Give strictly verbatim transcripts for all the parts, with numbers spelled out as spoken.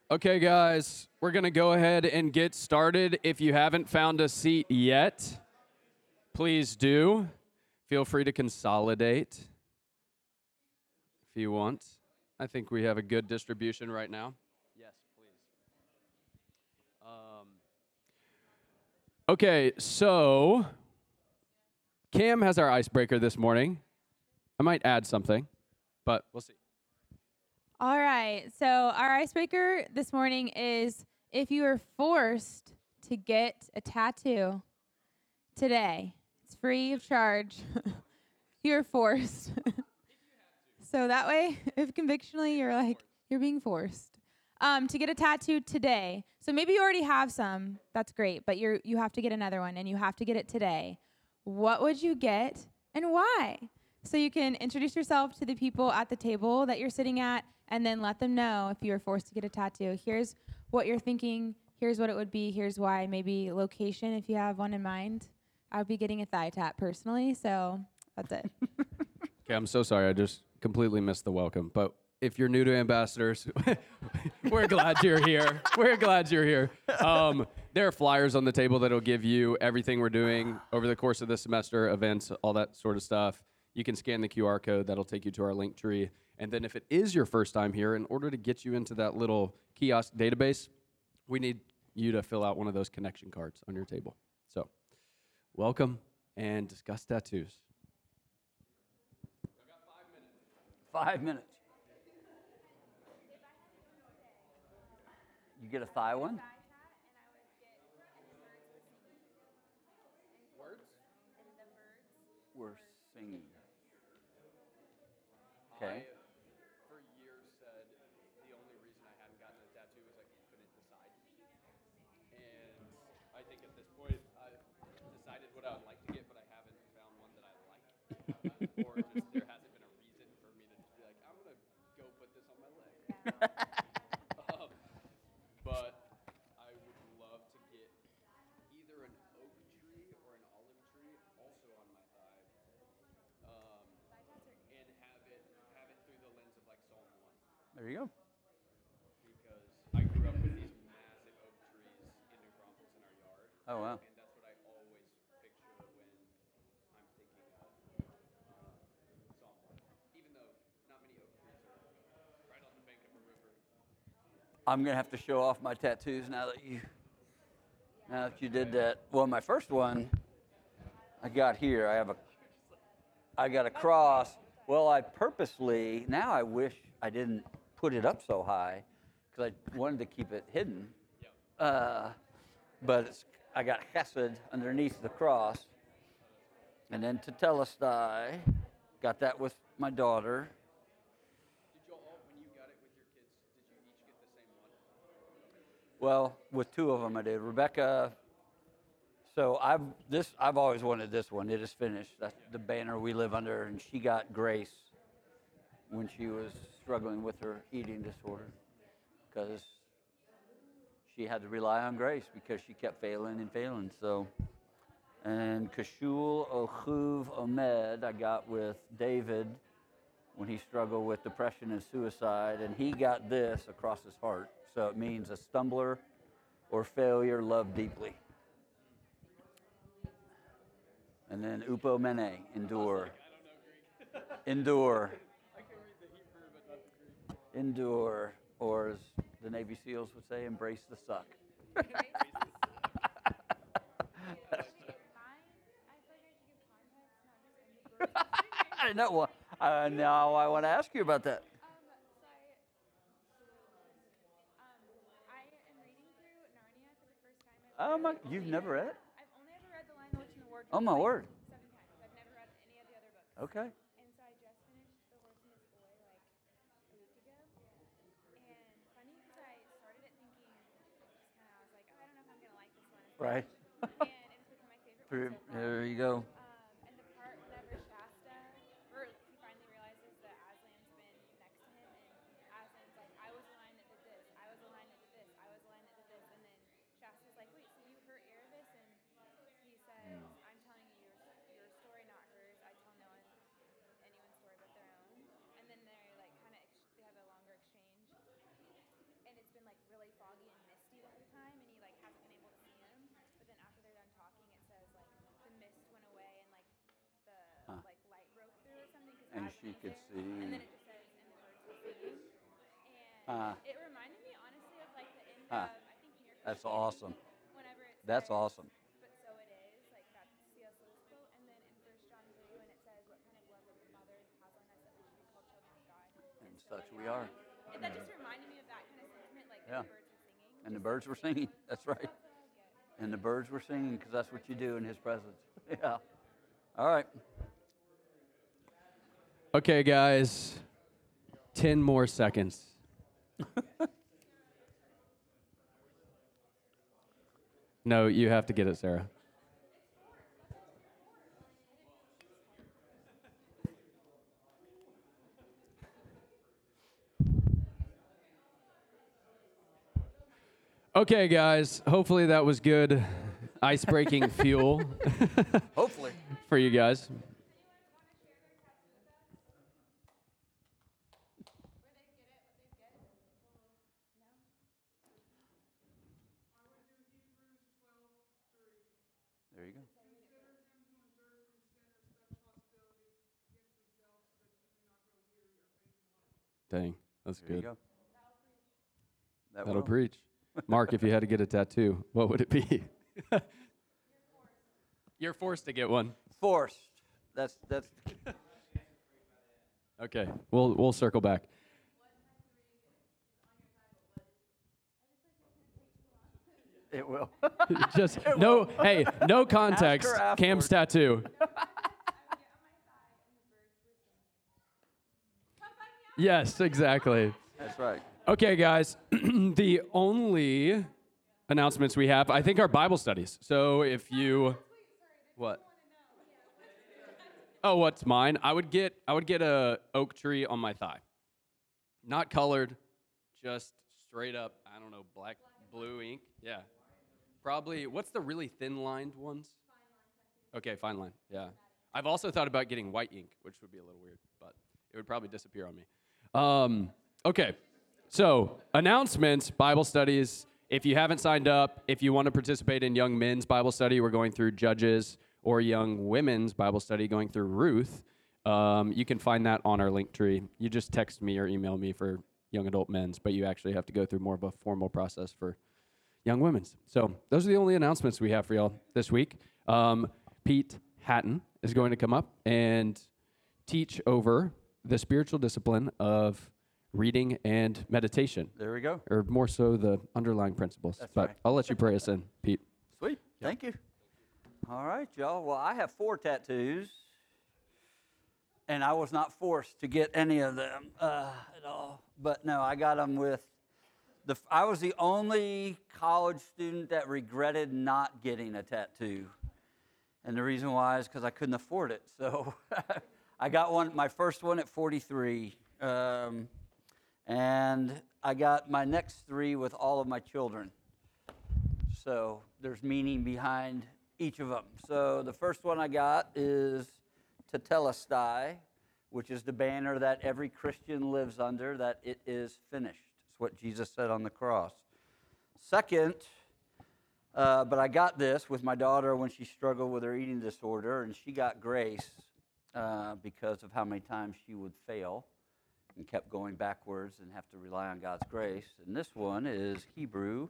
Okay, guys, we're going to go ahead and get started. If you haven't found a seat yet, please do. Feel free to consolidate if you want. I think we have a good distribution right now. Yes, please. Um, okay, so Cam has our icebreaker this morning. I might add something, but we'll see. All right. So our icebreaker this morning is if you were forced to get a tattoo today, it's free of charge. You're forced. So that way, if convictionally you're like, you're being forced um, to get a tattoo today. So maybe you already have some. That's great. But you're, you have to get another one and you have to get it today. What would you get and why? So you can introduce yourself to the people at the table that you're sitting at and then let them know if you were forced to get a tattoo. Here's what you're thinking. Here's what it would be. Here's why. Maybe location if you have one in mind. I would be getting a thigh tap personally. So that's it. Okay, I'm so sorry. I just completely missed the welcome. But if you're new to Ambassadors, we're glad you're here. We're glad you're here. Um, there are flyers on the table that'll give you everything we're doing over the course of the semester, events, all that sort of stuff. You can scan the Q R code. That'll take you to our link tree. And then if it is your first time here, in order to get you into that little kiosk database, we need you to fill out one of those connection cards on your table. So welcome and discuss tattoos. Five minutes. You get a thigh one? Words? We're singing. Okay. I, for years, said the only reason I hadn't gotten a tattoo was I couldn't decide. And I think at this point, I've decided what I would like to get, but I haven't found one that I like. Or just there hasn't been a reason for me to just be like, I'm going to go put this on my leg. um, but I would love to get either an oak tree or an olive tree also on my thigh. Um, and have it have it through the lens of like Psalm one. There you go. Because I grew up with these massive oak trees in New Braunfels in our yard. Oh, wow. And that's what I always picture when I'm thinking of uh, Psalm one. Even though not many oak trees are right on the bank of a river. I'm going to have to show off my tattoos now that you now that you did that. Well, my first one I got here. I have a I got a cross. Well, I purposely, now I wish I didn't put it up so high because I wanted to keep it hidden. Uh, but it's, I got chesed underneath the cross. And then Tetelestai, got that with my daughter. Did you all, when you got it with your kids, did you each get the same one? Well, with two of them I did. Rebecca, so I've this I've always wanted this one. It is finished. That's the banner we live under, and she got Grace when she was struggling with her eating disorder because she had to rely on Grace because she kept failing and failing. So, and Kashul Ochuv Omed I got with David when he struggled with depression and suicide, and he got this across his heart. So it means a stumbler or failure loved deeply. And then upomene, endure. Endure. I can read the Hebrew, but not the Greek. Endure, or as the Navy SEALs would say, embrace the suck. I know. Well, uh, now I want to ask you about that. Um, so I, um, I am reading through Narnia for the first time. I've Oh my! only You've ever never read it? I've only ever read The Lion, the Witch, and the Wardrobe. Oh my like word! Seven times. I've never read any of the other books. Okay. And so I just finished The Horse and His Boy like a week ago. And funny because I started it thinking, just kind of, I was like, oh, I don't know if I'm gonna like this one. Right. And it's become my favorite one so far. There you go. Um, and the part whenever Shasta, or he finally realizes that Aslan's been next to him, and Aslan's like, I was the lion that did this, I was the lion that did this, I was the lion that did this, and then Shasta's like, wait, so you hurt Erebus? And he says, I'm telling you your, your story, not hers. I tell no one anyone's story but their own. And then they like kind of ex- they have a longer exchange, and it's been like really could see. And then it just says, and the birds were singing. And Huh. it reminded me, honestly, of like the end Huh. of, I think, Mere That's Christianity, awesome. Whenever it That's says, awesome. but so it is, like that's C S Lewis quote. And then in First John two, when it says, what kind of love that the Father has on us that we should be called children of God. And such we are. And that just reminded me of that kind of sentiment, like Yeah. the birds were singing. And the just birds like were singing. That's right. That's what I get. And the birds were singing because that's what you do in his presence. Yeah. All right. Okay, guys. Ten more seconds. No, you have to get it, Sarah. Okay, guys. Hopefully that was good ice-breaking fuel Hopefully. for you guys. There you go. Dang, that's There you good. go. That That'll will. preach. Mark, if you had to get a tattoo, what would it be? You're forced to get one. Forced. That's that's. Okay, we'll we'll circle back. It will. Just no. Hey, no context. her Cam's afterwards. tattoo. Yes, exactly. That's right. Okay, guys. The only announcements we have, I think, are Bible studies. So if you, what? Oh, what's mine? I would get I would get a oak tree on my thigh, not colored, just straight up. I don't know, black, blue ink. Yeah, probably. What's the really thin lined ones? Okay, fine line. Yeah, I've also thought about getting white ink, which would be a little weird, but it would probably disappear on me. Um, okay, so announcements, Bible studies. If you haven't signed up, if you want to participate in Young Men's Bible Study, we're going through Judges, or Young Women's Bible Study, going through Ruth. Um, you can find that on our link tree. You just text me or email me for Young Adult Men's, but you actually have to go through more of a formal process for Young Women's. So those are the only announcements we have for y'all this week. Um, Pete Hatton is going to come up and teach over the spiritual discipline of reading and meditation, There we go. or more so the underlying principles. That's but right. I'll let you pray us in, Pete. Sweet. Thank you. All right, y'all. Well, I have four tattoos, and I was not forced to get any of them uh, at all. But no, I got them with the. f- I was the only college student that regretted not getting a tattoo, and the reason why is because I couldn't afford it. So I got one, my first one at forty-three, um, and I got my next three with all of my children. So there's meaning behind each of them. So the first one I got is Tetelestai, which is the banner that every Christian lives under, that it is finished. It's what Jesus said on the cross. Second, uh, but I got this with my daughter when she struggled with her eating disorder, and she got grace uh, because of how many times she would fail and kept going backwards and have to rely on God's grace. And this one is Hebrew,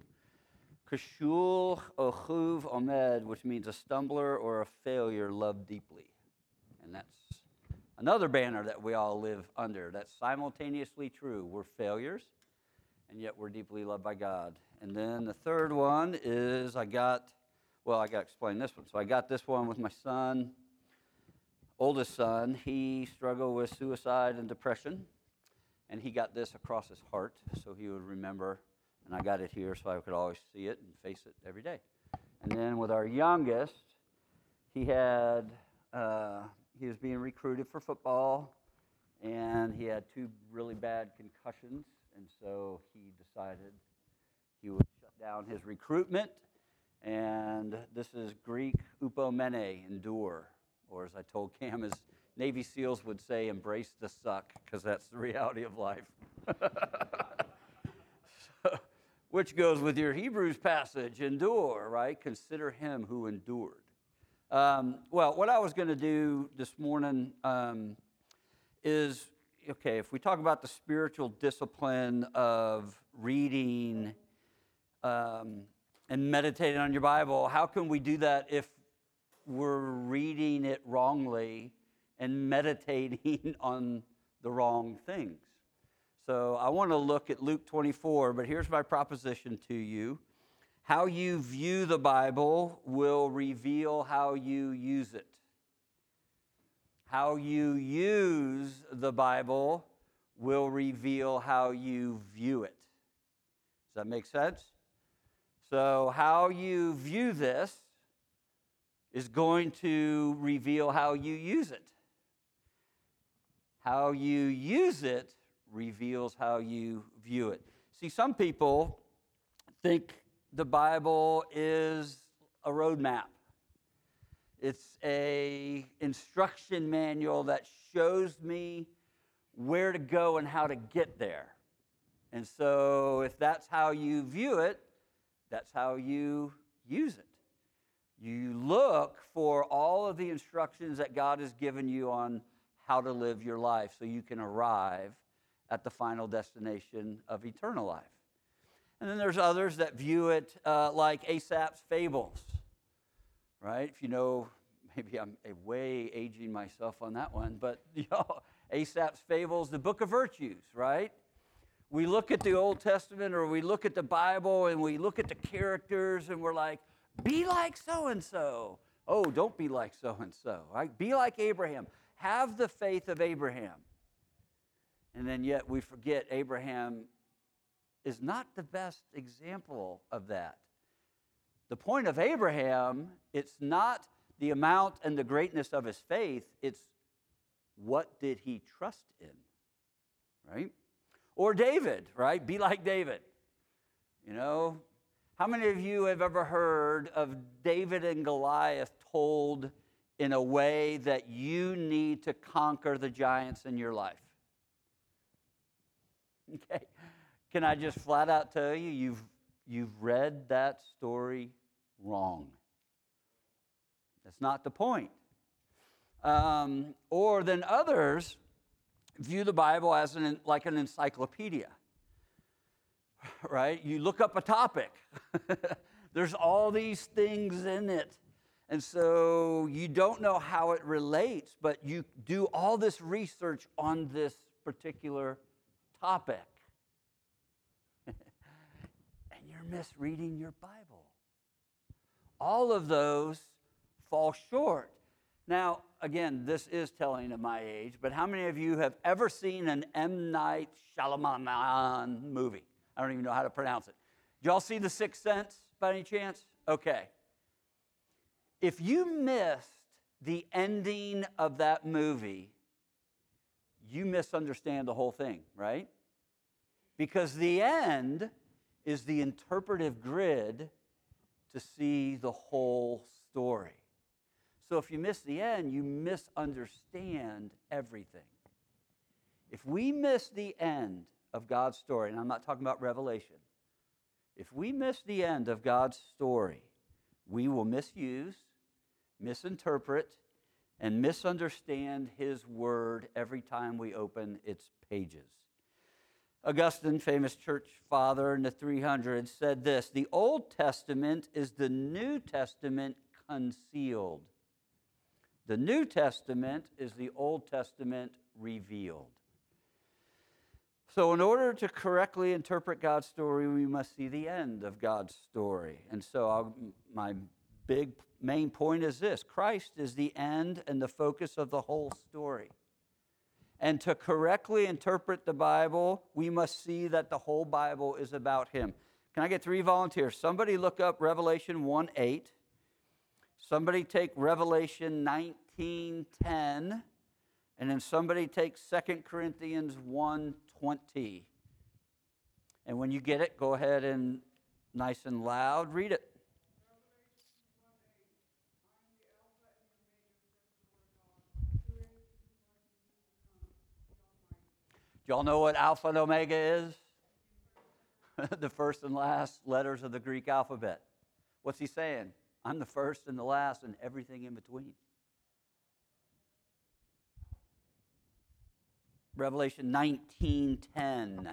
Kashul Ochuv Omed, which means a stumbler or a failure loved deeply. And that's another banner that we all live under. That's simultaneously true. We're failures, and yet we're deeply loved by God. And then the third one is I got, well, I got to explain this one. So I got this one with my son, oldest son. He struggled with suicide and depression, and he got this across his heart so he would remember. And I got it here so I could always see it and face it every day. And then with our youngest, he had, uh, he was being recruited for football, and he had two really bad concussions, and so he decided he would shut down his recruitment. And this is Greek upomene, endure, or as I told Cam, as Navy SEALs would say, embrace the suck, because that's the reality of life. So, which goes with your Hebrews passage, endure, right? Consider him who endured. Um, well, what I was going to do this morning um, is, okay, if we talk about the spiritual discipline of reading um, and meditating on your Bible, how can we do that if we're reading it wrongly and meditating on the wrong things? So I want to look at Luke twenty-four, but here's my proposition to you. How you view the Bible will reveal how you use it. How you use the Bible will reveal how you view it. Does that make sense? So how you view this is going to reveal how you use it. How you use it reveals how you view it. See, some people think the Bible is a roadmap. It's a instruction manual that shows me where to go and how to get there. And so if that's how you view it, that's how you use it. You look for all of the instructions that God has given you on how to live your life so you can arrive at the final destination of eternal life. And then there's others that view it uh, like Aesop's fables, right? If you know, maybe I'm way aging myself on that one, but you know, Aesop's fables, the book of virtues, right? We look at the Old Testament or we look at the Bible and we look at the characters and we're like, be like so-and-so. Oh, don't be like so-and-so, right? Be like Abraham. Have the faith of Abraham. And then yet we forget Abraham is not the best example of that. The point of Abraham, it's not the amount and the greatness of his faith, it's what did he trust in, right? Or David, right? Be like David. You know, how many of you have ever heard of David and Goliath told in a way that you need to conquer the giants in your life? Okay. Can I just flat out tell you, you've, you've read that story wrong. That's not the point. Um, or then others view the Bible as an, like an encyclopedia, right? You look up a topic. There's all these things in it. And so you don't know how it relates, but you do all this research on this particular topic. And you're misreading your Bible. All of those fall short. Now, again, this is telling of my age, but how many of you have ever seen an M. Night Shyamalan movie? I don't even know how to pronounce it. Did y'all see The Sixth Sense by any chance? Okay. If you missed the ending of that movie, you misunderstand the whole thing, right? Because the end is the interpretive grid to see the whole story. So if you miss the end, you misunderstand everything. If we miss the end of God's story, and I'm not talking about Revelation, if we miss the end of God's story, we will misuse, misinterpret, and misunderstand His word every time we open its pages. Augustine, famous church father in the three hundreds, said this: the Old Testament is the New Testament concealed. The New Testament is the Old Testament revealed. So in order to correctly interpret God's story, we must see the end of God's story. And so I'll, my big main point is this: Christ is the end and the focus of the whole story. And to correctly interpret the Bible, we must see that the whole Bible is about Him. Can I get three volunteers? Somebody look up Revelation one eight. Somebody take Revelation nineteen ten. And then somebody take Second Corinthians one twenty. And when you get it, go ahead and nice and loud read it. Do y'all know what Alpha and Omega is? The first and last letters of the Greek alphabet. What's he saying? I'm the first and the last and everything in between. Revelation nineteen ten.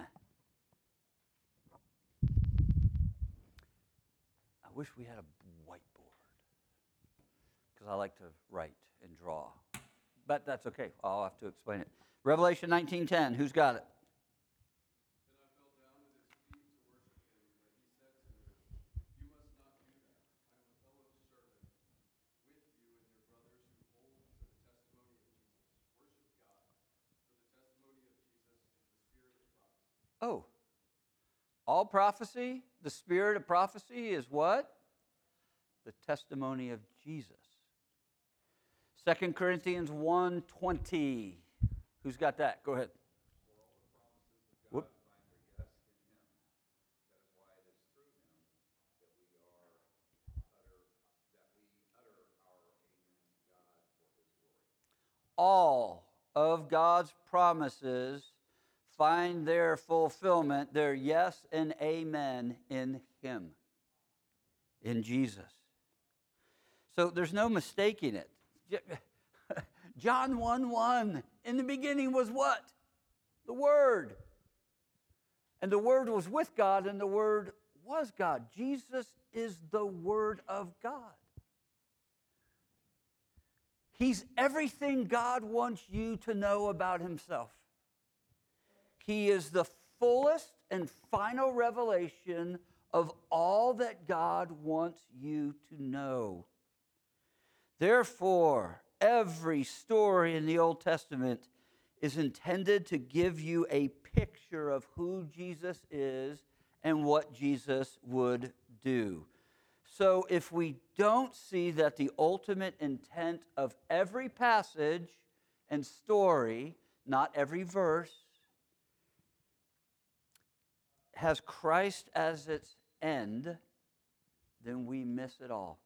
I wish we had a whiteboard because I like to write and draw. But that's okay. I'll have to explain it. Revelation nineteen ten. Who's got it? Then I fell down at his feet to worship him, but he said to me, "You must not do that. I am a fellow servant with you and your brothers who hold to the testimony of Jesus. Worship God, for the testimony of Jesus is the spirit of prophecy." Oh. All prophecy, the spirit of prophecy is what? The testimony of Jesus. Second Corinthians one twenty. Who's got that? Go ahead. Whoop. All of God's promises find their fulfillment, their yes and amen in Him, in Jesus. So there's no mistaking it. John one one, in the beginning was what? The Word. And the Word was with God, and the Word was God. Jesus is the Word of God. He's everything God wants you to know about Himself. He is the fullest and final revelation of all that God wants you to know. Therefore, every story in the Old Testament is intended to give you a picture of who Jesus is and what Jesus would do. So if we don't see that the ultimate intent of every passage and story, not every verse, has Christ as its end, then we miss it all.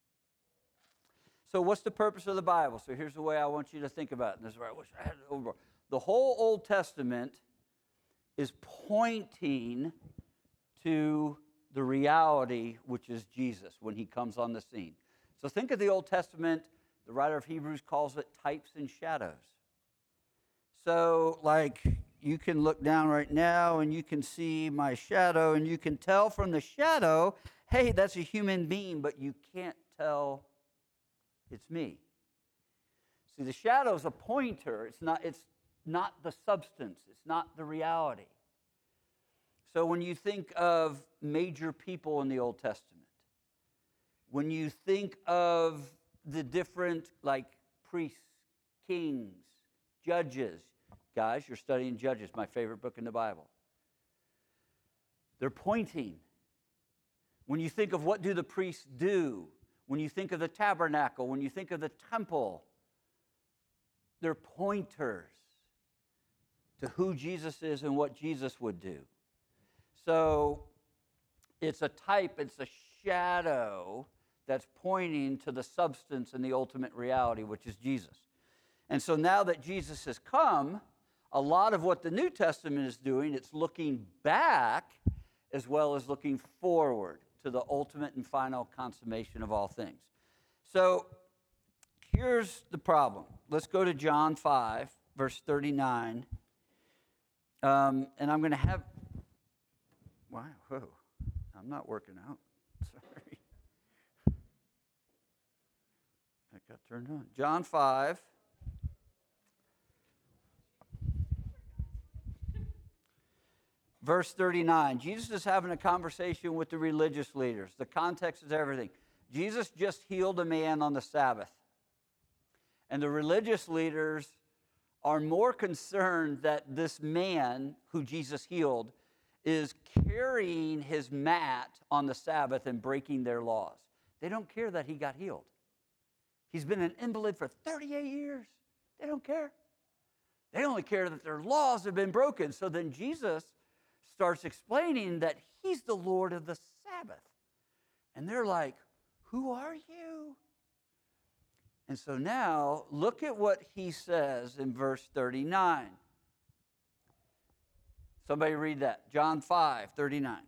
So what's the purpose of the Bible? So here's the way I want you to think about it. And this is where I wish I had it over. The whole Old Testament is pointing to the reality, which is Jesus, when He comes on the scene. So think of the Old Testament, the writer of Hebrews calls it types and shadows. So like you can look down right now and you can see my shadow, and you can tell from the shadow, hey, that's a human being, but you can't tell it's me. See, the shadow's a pointer. It's not, it's not the substance. It's not the reality. So when you think of major people in the Old Testament, when you think of the different, like, priests, kings, judges, guys, you're studying Judges, my favorite book in the Bible. They're pointing. When you think of what do the priests do, when you think of the tabernacle, when you think of the temple, they're pointers to who Jesus is and what Jesus would do. So it's a type, it's a shadow that's pointing to the substance and the ultimate reality, which is Jesus. And so now that Jesus has come, a lot of what the New Testament is doing, it's looking back as well as looking forward to the ultimate and final consummation of all things. So here's the problem. Let's go to John five, verse thirty-nine. Um, and I'm going to have... Wow, whoa. I'm not working out. Sorry. That got turned on. John five. Verse thirty-nine, Jesus is having a conversation with the religious leaders. The context is everything. Jesus just healed a man on the Sabbath. And the religious leaders are more concerned that this man who Jesus healed is carrying his mat on the Sabbath and breaking their laws. They don't care that he got healed. He's been an invalid for thirty-eight years. They don't care. They only care that their laws have been broken. So then Jesus starts explaining that He's the Lord of the Sabbath. And they're like, who are you? And so now, look at what He says in verse thirty-nine. Somebody read that. John five, thirty-nine.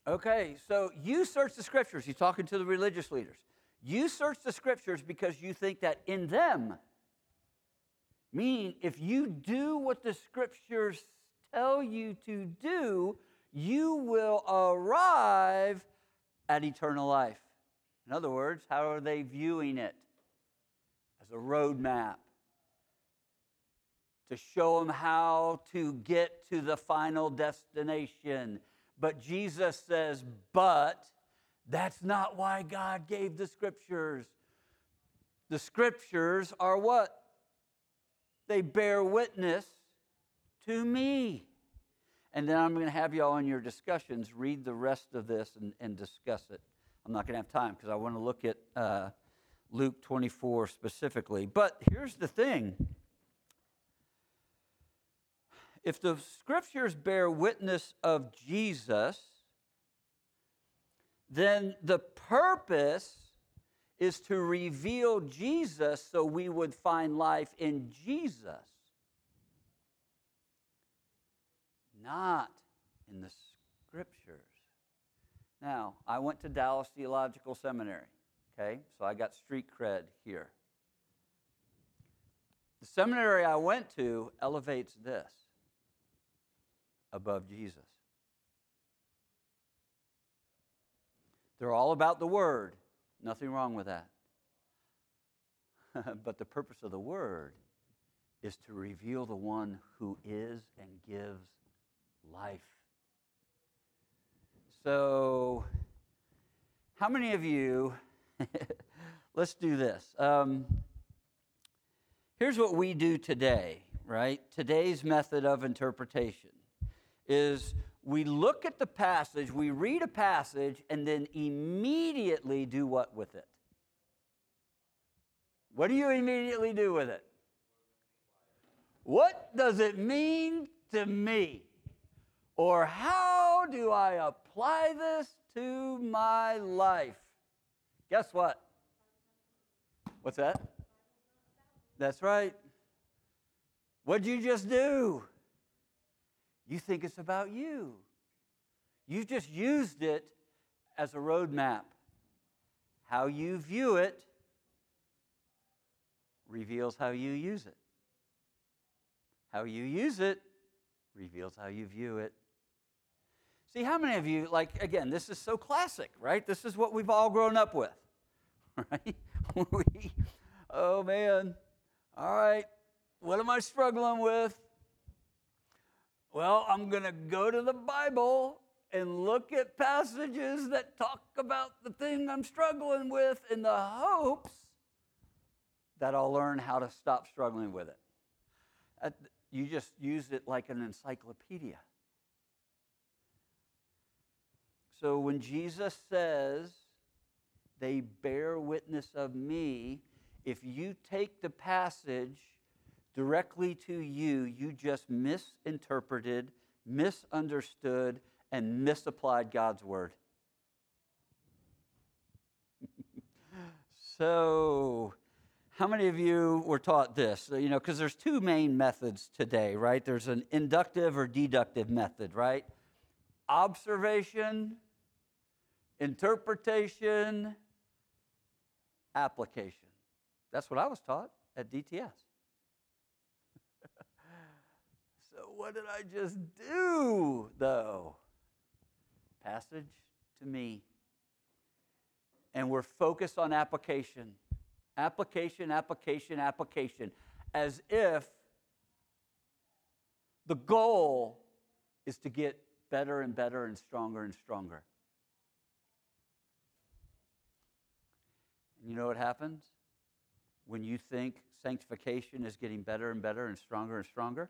Okay, so you search the scriptures. He's talking to the religious leaders. You search the scriptures because you think that in them, meaning if you do what the scriptures tell you to do, you will arrive at eternal life. In other words, how are they viewing it? As a roadmap to show them how to get to the final destination. But Jesus says, but that's not why God gave the scriptures. The scriptures are what? They bear witness to me. And then I'm going to have you all in your discussions read the rest of this and, and discuss it. I'm not going to have time because I want to look at uh, Luke twenty-four specifically. But here's the thing. If the scriptures bear witness of Jesus, then the purpose is to reveal Jesus so we would find life in Jesus, not in the scriptures. Now, I went to Dallas Theological Seminary, okay? So I got street cred here. The seminary I went to elevates this above Jesus. They're all about the Word. Nothing wrong with that. But the purpose of the Word is to reveal the one who is and gives life. So, how many of you, let's do this. Um, here's what we do today, right? Today's method of interpretation is we look at the passage, we read a passage, and then immediately do what with it? What do you immediately do with it? What does it mean to me? Or how do I apply this to my life? Guess what? What's that? That's right. What'd you just do? You think it's about you. You've just used it as a roadmap. How you view it reveals how you use it. How you use it reveals how you view it. See, how many of you, like, again, this is so classic, right? This is what we've all grown up with, right? we, oh, man. All right, what am I struggling with? Well, I'm going to go to the Bible and look at passages that talk about the thing I'm struggling with in the hopes that I'll learn how to stop struggling with it. At, you just use it like an encyclopedia. So when Jesus says, they bear witness of me, if you take the passage directly to you, you just misinterpreted, misunderstood, and misapplied God's word. So, how many of you were taught this? You know, because there's two main methods today, right? There's an inductive or deductive method, right? Observation, interpretation, application. That's what I was taught at D T S. So what did I just do, though? Passage to me. And we're focused on application. Application, application, application. As if the goal is to get better and better and stronger and stronger. And you know what happens? When you think sanctification is getting better and better and stronger and stronger,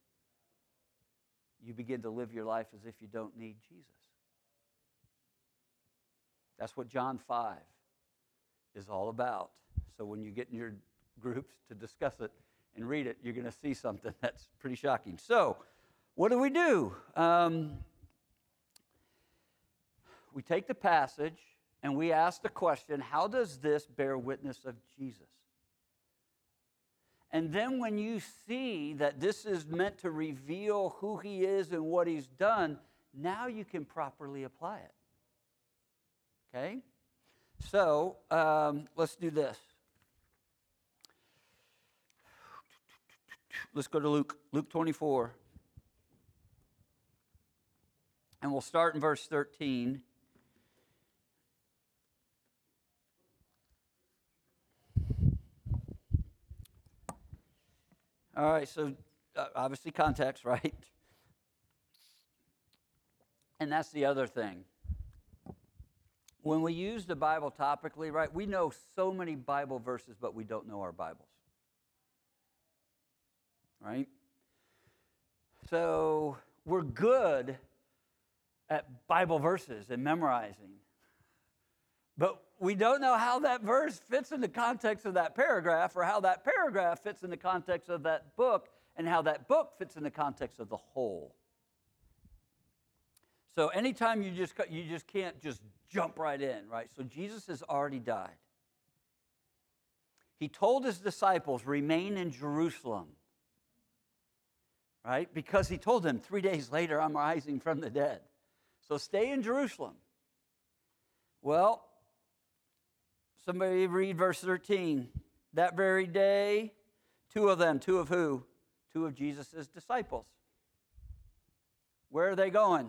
you begin to live your life as if you don't need Jesus. That's what John five is all about. So when you get in your groups to discuss it and read it, you're going to see something that's pretty shocking. So what do we do? Um, we take the passage and we ask the question, how does this bear witness of Jesus? And then when you see that this is meant to reveal who he is and what he's done, now you can properly apply it. Okay? So, um, let's do this. Let's go to Luke, Luke twenty-four. And we'll start in verse thirteen. All right, so uh, obviously context, right? And that's the other thing. When we use the Bible topically, right, we know so many Bible verses, but we don't know our Bibles. Right? So we're good at Bible verses and memorizing. But we don't know how that verse fits in the context of that paragraph, or how that paragraph fits in the context of that book, and how that book fits in the context of the whole. So anytime you just you just can't just jump right in, right? So Jesus has already died. He told his disciples, remain in Jerusalem, right? Because he told them, three days later, I'm rising from the dead. So stay in Jerusalem. Well, somebody read verse thirteen. That very day, two of them, two of who? Two of Jesus' disciples. Where are they going?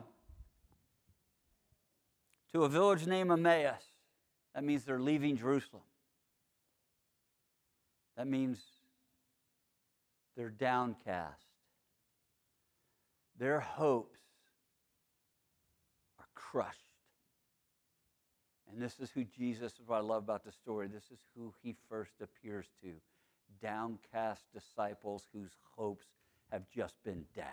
To a village named Emmaus. That means they're leaving Jerusalem. That means they're downcast. Their hopes are crushed. And this is who Jesus, is what I love about the story, this is who he first appears to. Downcast disciples whose hopes have just been dashed.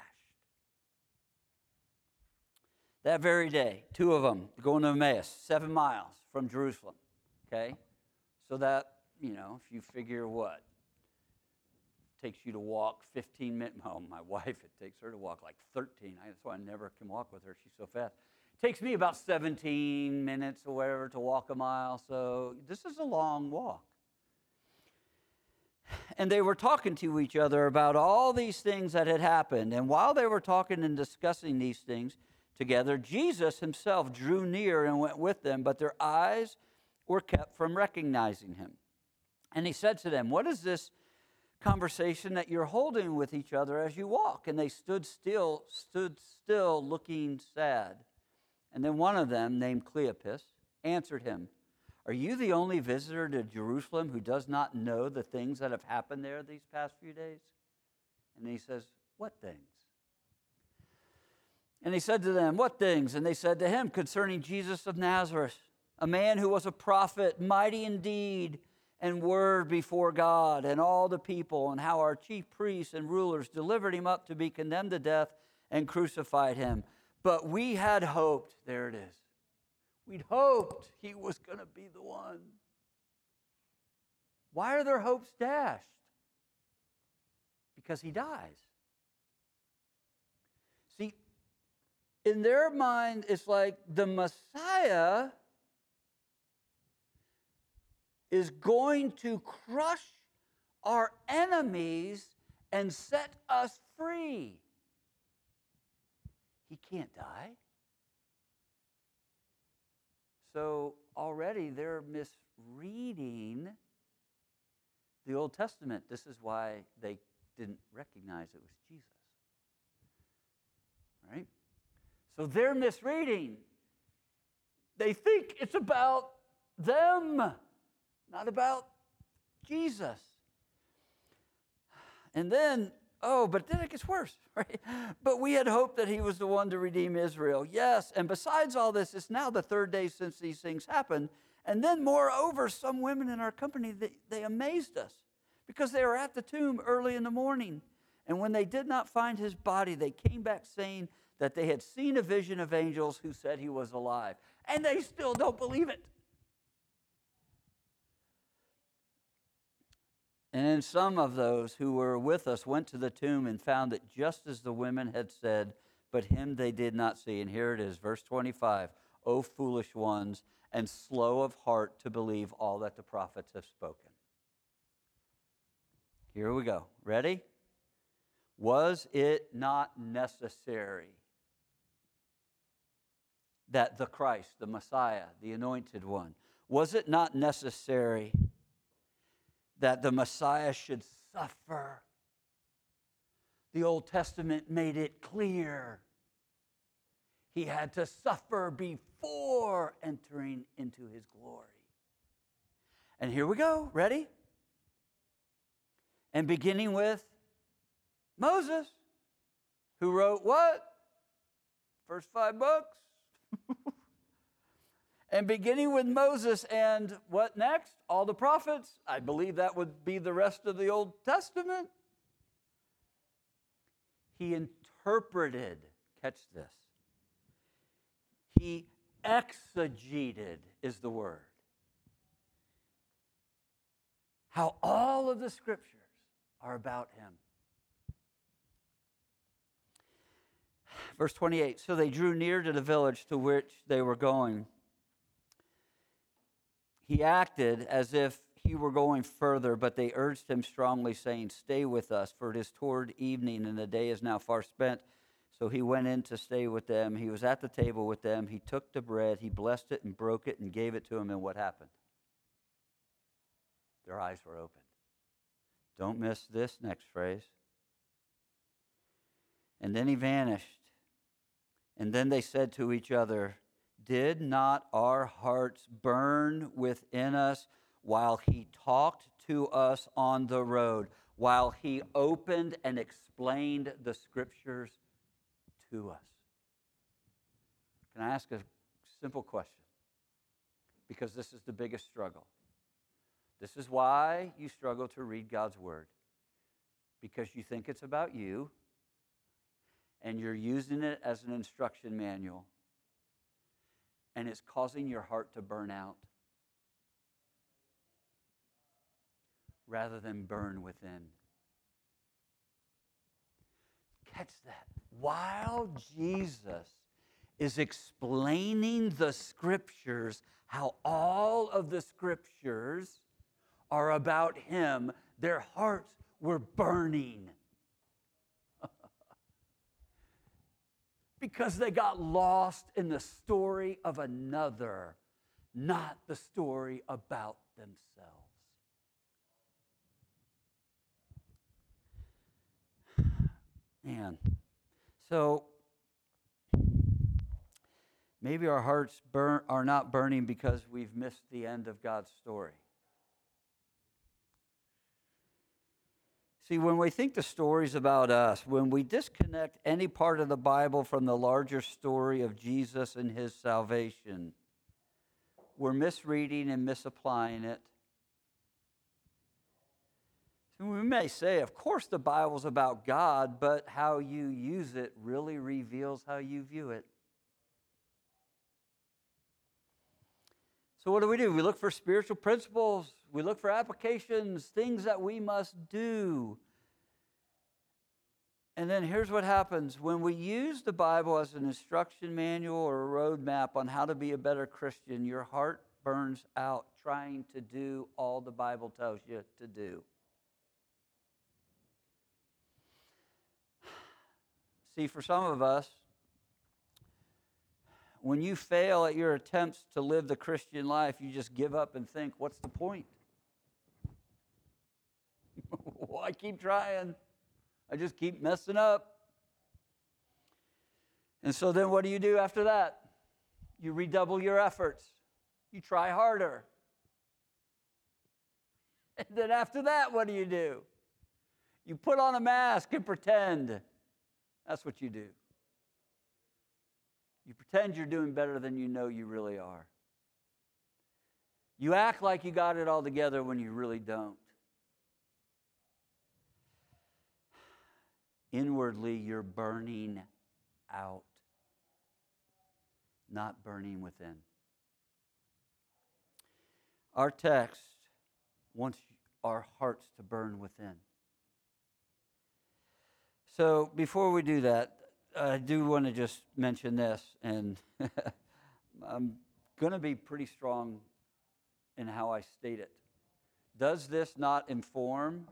That very day, two of them going to Emmaus, seven miles from Jerusalem, okay? So that, you know, if you figure what? It takes you to walk fifteen minutes. Oh, my wife, it takes her to walk like thirteen. That's why I never can walk with her. She's so fast. It takes me about seventeen minutes or whatever to walk a mile. So this is a long walk. And they were talking to each other about all these things that had happened. And while they were talking and discussing these things together, Jesus himself drew near and went with them, but their eyes were kept from recognizing him. And he said to them, what is this conversation that you're holding with each other as you walk? And they stood still, stood still looking sad. And then one of them, named Cleopas, answered him, are you the only visitor to Jerusalem who does not know the things that have happened there these past few days? And he says, what things? And he said to them, what things? And they said to him, concerning Jesus of Nazareth, a man who was a prophet, mighty in deed and word before God and all the people, and how our chief priests and rulers delivered him up to be condemned to death and crucified him. But we had hoped, there it is, we'd hoped he was going to be the one. Why are their hopes dashed? Because he dies. See, in their mind, it's like the Messiah is going to crush our enemies and set us free. He can't die. So already they're misreading the Old Testament. This is why they didn't recognize it was Jesus. Right? So they're misreading. They think it's about them, not about Jesus. And then, oh, but then it gets worse, right? But we had hoped that he was the one to redeem Israel. Yes, and besides all this, it's now the third day since these things happened. And then moreover, some women in our company, they, they amazed us because they were at the tomb early in the morning. And when they did not find his body, they came back saying that they had seen a vision of angels who said he was alive. And they still don't believe it. And then some of those who were with us went to the tomb and found it just as the women had said, but him they did not see. And here it is, verse twenty-five. O foolish ones, and slow of heart to believe all that the prophets have spoken. Here we go. Ready? Was it not necessary that the Christ, the Messiah, the anointed one, was it not necessary that the Messiah should suffer? The Old Testament made it clear. He had to suffer before entering into his glory. And here we go. Ready? And beginning with Moses, who wrote what? First five books. And beginning with Moses and what next? All the prophets. I believe that would be the rest of the Old Testament. He interpreted, catch this. He exegeted is the word. How all of the scriptures are about him. Verse twenty-eight, so they drew near to the village to which they were going. He acted as if he were going further, but they urged him strongly, saying, stay with us, for it is toward evening, and the day is now far spent. So he went in to stay with them. He was at the table with them. He took the bread, he blessed it and broke it and gave it to them. And what happened? Their eyes were opened. Don't miss this next phrase. And then he vanished. And then they said to each other, did not our hearts burn within us while he talked to us on the road, while he opened and explained the scriptures to us? Can I ask a simple question? Because this is the biggest struggle. This is why you struggle to read God's word. Because you think it's about you, and you're using it as an instruction manual, and it's causing your heart to burn out rather than burn within. Catch that. While Jesus is explaining the scriptures, how all of the scriptures are about him, their hearts were burning. Because they got lost in the story of another, not the story about themselves. Man, so maybe our hearts burn, are not burning because we've missed the end of God's story. See, when we think the story's about us, when we disconnect any part of the Bible from the larger story of Jesus and his salvation, we're misreading and misapplying it. So we may say, of course the Bible's about God, but how you use it really reveals how you view it. So what do we do? We look for spiritual principles. We look for applications, things that we must do. And then here's what happens. When we use the Bible as an instruction manual or a roadmap on how to be a better Christian, your heart burns out trying to do all the Bible tells you to do. See, for some of us, when you fail at your attempts to live the Christian life, you just give up and think, what's the point? Why keep trying? I just keep messing up. And so then what do you do after that? You redouble your efforts. You try harder. And then after that, what do you do? You put on a mask and pretend. That's what you do. You pretend you're doing better than you know you really are. You act like you got it all together when you really don't. Inwardly, you're burning out, not burning within. Our text wants our hearts to burn within. So before we do that, I do want to just mention this, and I'm going to be pretty strong in how I state it. Does this not inform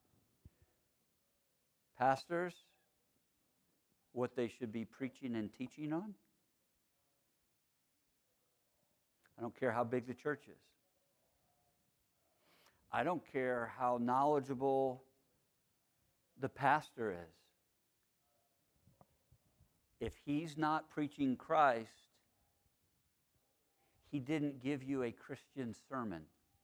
pastors what they should be preaching and teaching on? I don't care how big the church is. I don't care how knowledgeable the pastor is. If he's not preaching Christ, he didn't give you a Christian sermon.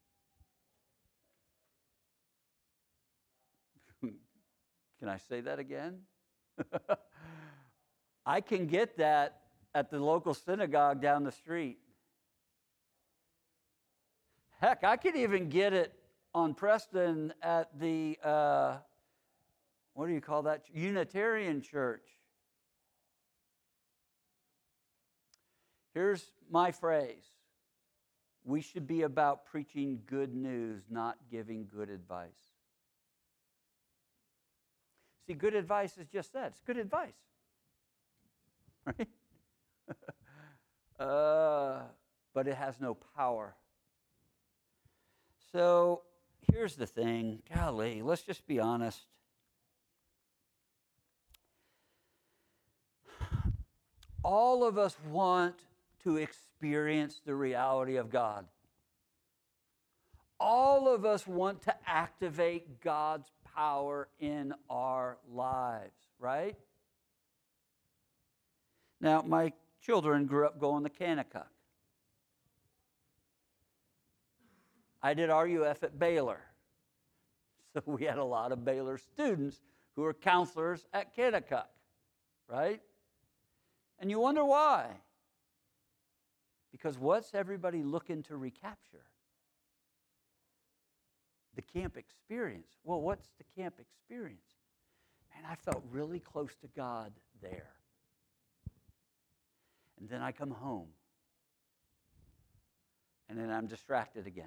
Can I say that again? I can get that at the local synagogue down the street. Heck, I could even get it on Preston at the, uh, what do you call that? Unitarian Church. Here's my phrase. We should be about preaching good news, not giving good advice. See, good advice is just that. It's good advice. Right? uh, but it has no power. So here's the thing. Golly, let's just be honest. All of us want to experience the reality of God. All of us want to activate God's power in our lives, right? Now, my children grew up going to Kanakuk. I did R U F at Baylor. So we had a lot of Baylor students who were counselors at Kanakuk, right? And you wonder why. Because what's everybody looking to recapture? The camp experience. Well, what's the camp experience? Man, I felt really close to God there. And then I come home. And then I'm distracted again.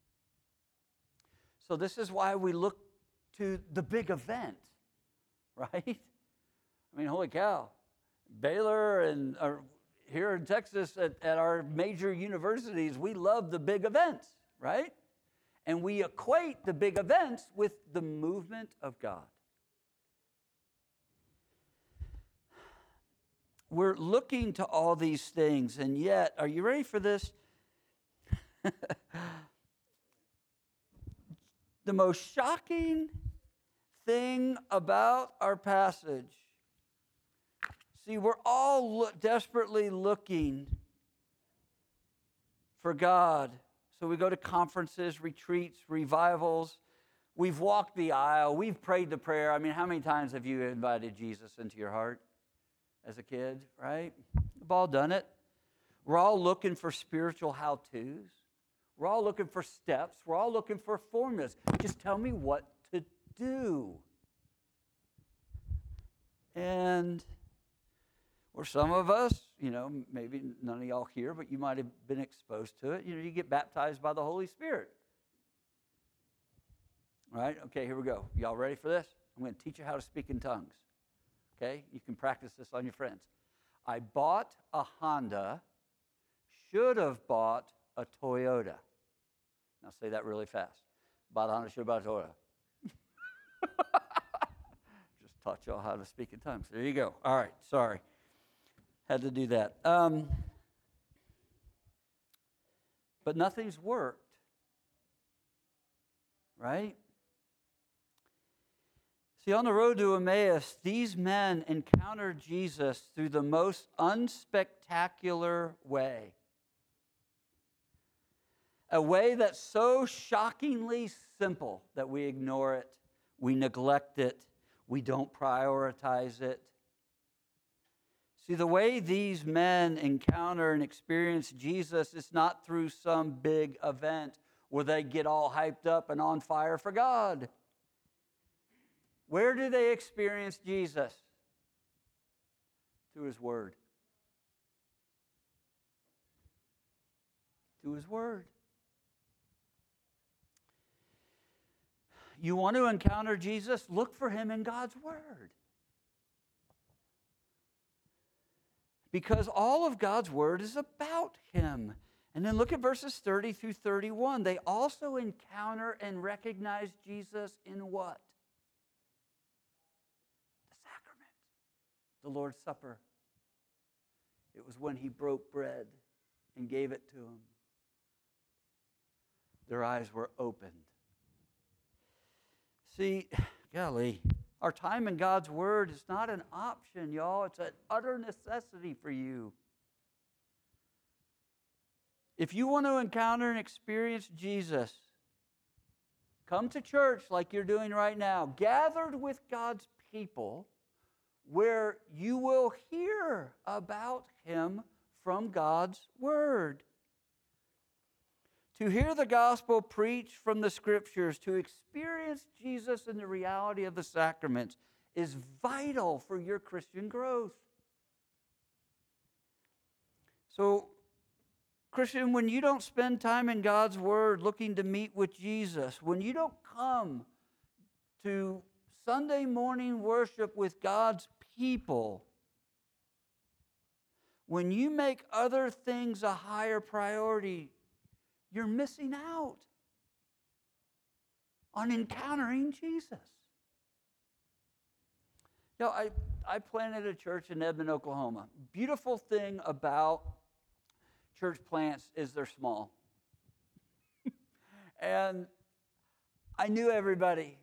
So this is why we look to the big event, right? I mean, holy cow. Baylor and uh, here in Texas at, at our major universities, we love the big events, right? And we equate the big events with the movement of God. We're looking to all these things, and yet, are you ready for this? The most shocking thing about our passage, see, we're all lo- desperately looking for God. So we go to conferences, retreats, revivals. We've walked the aisle. We've prayed the prayer. I mean, how many times have you invited Jesus into your heart as a kid, right? We've all done it. We're all looking for spiritual how-tos. We're all looking for steps. We're all looking for formulas. Just tell me what to do. And, or some of us, you know, maybe none of y'all here, but you might have been exposed to it. You know, you get baptized by the Holy Spirit. All right? Okay, here we go. Y'all ready for this? I'm going to teach you how to speak in tongues. Okay? You can practice this on your friends. I bought a Honda, should have bought a Toyota. Now say that really fast. Bought a Honda, should have bought a Toyota. Just taught y'all how to speak in tongues. There you go. All right, sorry. Had to do that. Um, but nothing's worked. Right? See, on the road to Emmaus, these men encountered Jesus through the most unspectacular way. A way that's so shockingly simple that we ignore it, we neglect it, we don't prioritize it. See, the way these men encounter and experience Jesus is not through some big event where they get all hyped up and on fire for God. Where do they experience Jesus? Through His Word. Through His Word. You want to encounter Jesus? Look for Him in God's Word. Because all of God's Word is about Him. And then look at verses thirty through thirty-one. They also encounter and recognize Jesus in what? The sacrament. The Lord's Supper. It was when He broke bread and gave it to them. Their eyes were opened. See, golly, our time in God's Word is not an option, y'all. It's an utter necessity for you. If you want to encounter and experience Jesus, come to church like you're doing right now, gathered with God's people, where you will hear about Him from God's Word. To hear the gospel preached from the Scriptures, to experience Jesus and the reality of the sacraments is vital for your Christian growth. So, Christian, when you don't spend time in God's Word looking to meet with Jesus, when you don't come to Sunday morning worship with God's people, when you make other things a higher priority, you're missing out on encountering Jesus. You know, I, I planted a church in Edmond, Oklahoma. Beautiful thing about church plants is they're small. And I knew everybody.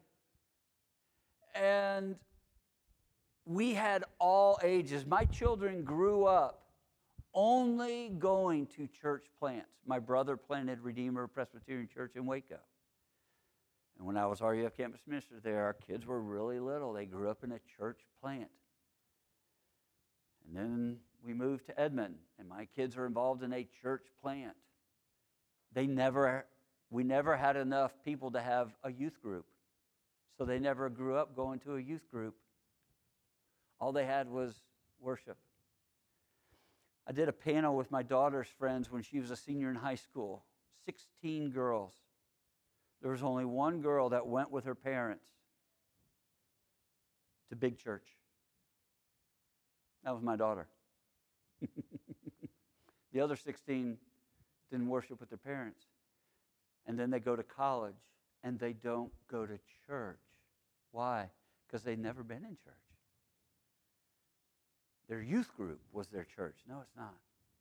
And we had all ages. My children grew up only going to church plants. My brother planted Redeemer Presbyterian Church in Waco. And when I was R U F campus minister there, our kids were really little. They grew up in a church plant. And then we moved to Edmond, and my kids are involved in a church plant. They never, we never had enough people to have a youth group. So they never grew up going to a youth group. All they had was worship. I did a panel with my daughter's friends when she was a senior in high school. sixteen girls. There was only one girl that went with her parents to big church. That was my daughter. The other sixteen didn't worship with their parents. And then they go to college, and they don't go to church. Why? Because they've never been in church. Their youth group was their church. No, it's not.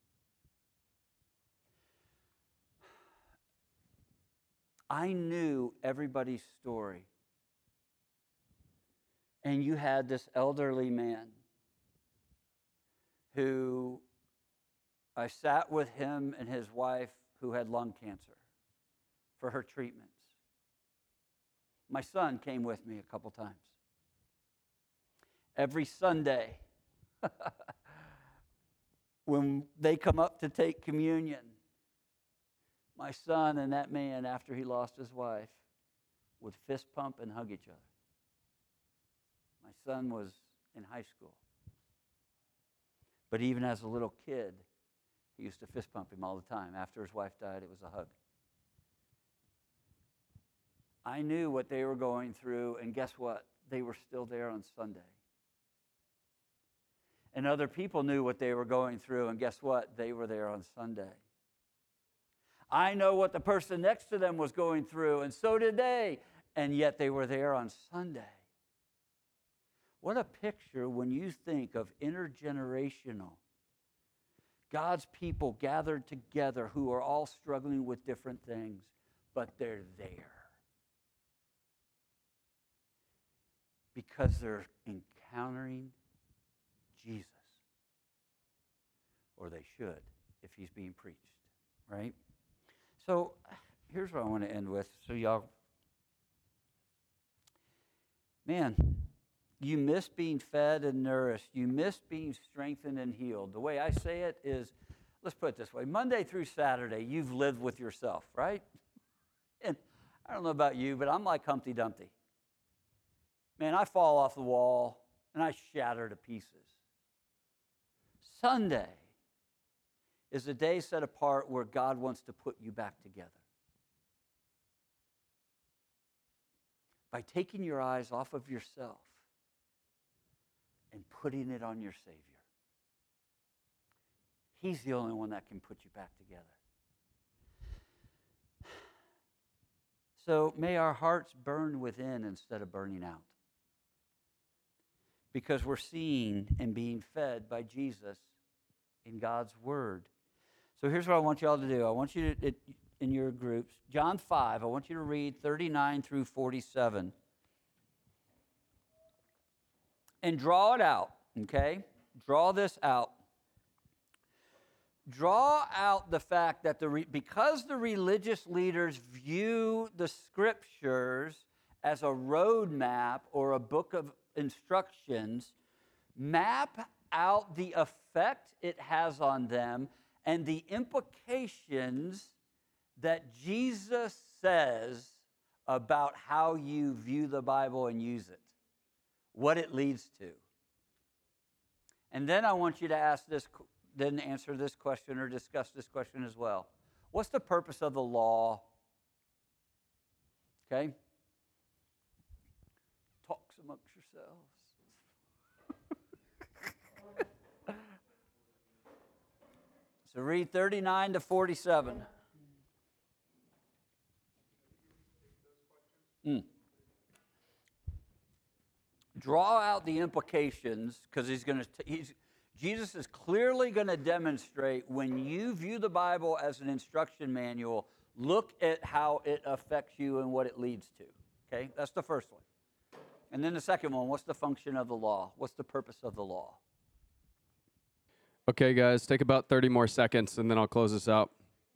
I knew everybody's story. And you had this elderly man who I sat with him and his wife who had lung cancer for her treatments. My son came with me a couple times. Every Sunday, when they come up to take communion, my son and that man, after he lost his wife, would fist pump and hug each other. My son was in high school. But even as a little kid, he used to fist pump him all the time. After his wife died, it was a hug. I knew what they were going through, and guess what? They were still there on Sunday. And other people knew what they were going through, and guess what? They were there on Sunday. I know what the person next to them was going through, and so did they, and yet they were there on Sunday. What a picture when you think of intergenerational. God's people gathered together who are all struggling with different things, but they're there. Because they're encountering Jesus. Or they should, if he's being preached, right? So here's what I want to end with. So y'all, man, you miss being fed and nourished. You miss being strengthened and healed. The way I say it is, let's put it this way. Monday through Saturday, you've lived with yourself, right? And I don't know about you, but I'm like Humpty Dumpty. Man, I fall off the wall and I shatter to pieces. Sunday is a day set apart where God wants to put you back together. By taking your eyes off of yourself and putting it on your Savior. He's the only one that can put you back together. So may our hearts burn within instead of burning out. Because we're seeing and being fed by Jesus in God's Word. So here's what I want you all to do. I want you to, it, in your groups. John five, I want you to read thirty-nine through forty-seven. And draw it out, okay? Draw this out. Draw out the fact that the re- because the religious leaders view the scriptures as a roadmap or a book of instructions, map out the effect it has on them and the implications that Jesus says about how you view the Bible and use it, what it leads to. And then I want you to ask this, then answer this question or discuss this question as well. What's the purpose of the law? Okay? Talks amongst yourselves. So read thirty-nine to forty-seven. Mm. Draw out the implications, because he's going to. He's Jesus is clearly going to demonstrate when you view the Bible as an instruction manual. Look at how it affects you and what it leads to. Okay, that's the first one. And then the second one: what's the function of the law? What's the purpose of the law? Okay, guys, take about thirty more seconds, and then I'll close this out.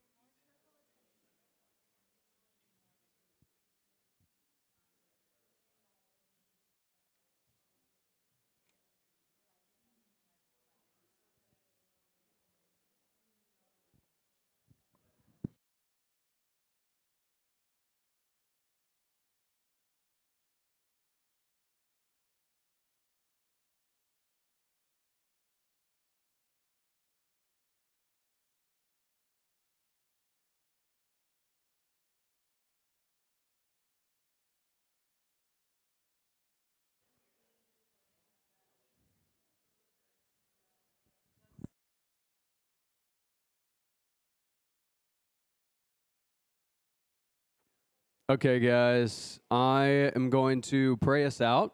Okay, guys, I am going to pray us out.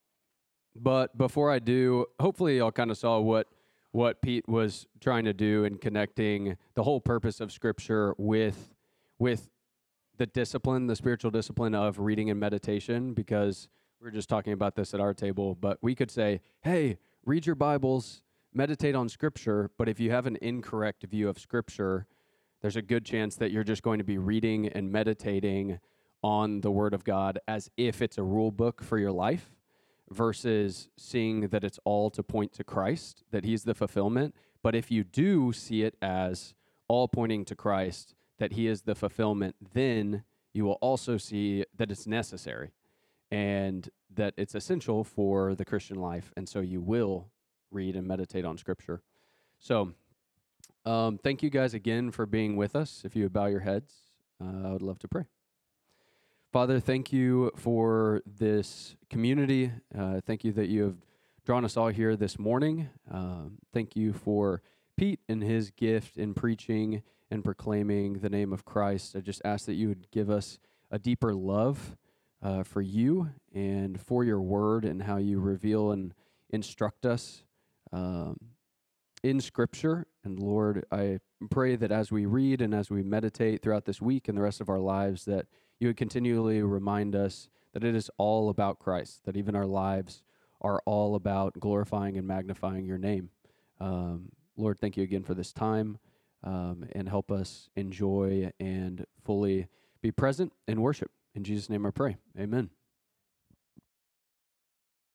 But before I do, hopefully y'all kind of saw what what Pete was trying to do in connecting the whole purpose of Scripture with with the discipline, the spiritual discipline of reading and meditation, because we were just talking about this at our table. But we could say, hey, read your Bibles, meditate on Scripture, but if you have an incorrect view of Scripture, there's a good chance that you're just going to be reading and meditating on the Word of God as if it's a rule book for your life, versus seeing that it's all to point to Christ, that He's the fulfillment. But if you do see it as all pointing to Christ, that He is the fulfillment, then you will also see that it's necessary and that it's essential for the Christian life. And so you will read and meditate on Scripture. So um, thank you guys again for being with us. If you would bow your heads, uh, I would love to pray. Father, thank you for this community. Uh, thank you that you have drawn us all here this morning. Um, thank you for Pete and his gift in preaching and proclaiming the name of Christ. I just ask that you would give us a deeper love uh, for you and for your word and how you reveal and instruct us um, in Scripture. And Lord, I pray that as we read and as we meditate throughout this week and the rest of our lives, that you would continually remind us that it is all about Christ, that even our lives are all about glorifying and magnifying your name. Um, Lord, thank you again for this time, um, and help us enjoy and fully be present in worship. In Jesus' name I pray. Amen.